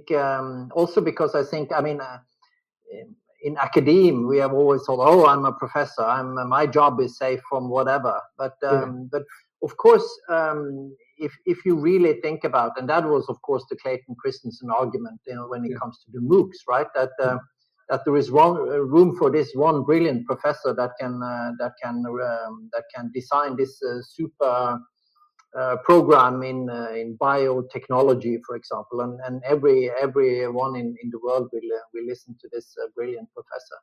also because I think, I mean, in academia, we have always thought, oh, I'm a professor, my job is safe from whatever. But of course, if you really think about, and that was of course the Clayton Christensen argument, when it comes to the MOOCs, right? That there is room for this one brilliant professor that can design this super program in biotechnology, for example, and everyone in the world will listen to this brilliant professor.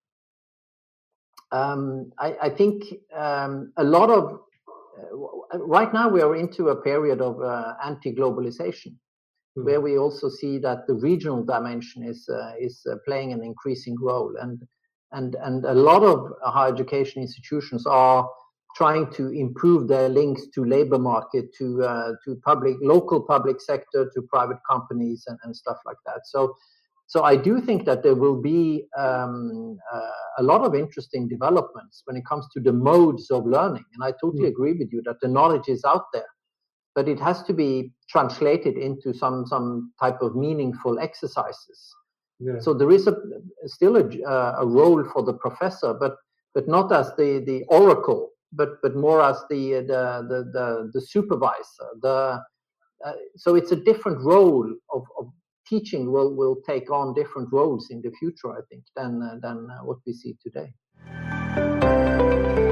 I think a lot of right now we are into a period of anti-globalization, where we also see that the regional dimension is playing an increasing role, and a lot of higher education institutions are trying to improve their links to labor market, to local public sector, to private companies, and stuff like that. So I do think that there will be a lot of interesting developments when it comes to the modes of learning, and I totally agree with you that the knowledge is out there, but it has to be translated into some type of meaningful exercises. Yeah. So there is still a role for the professor, but not as the oracle, but more as the supervisor. So it's a different role of teaching will take on different roles in the future, I think, than what we see today.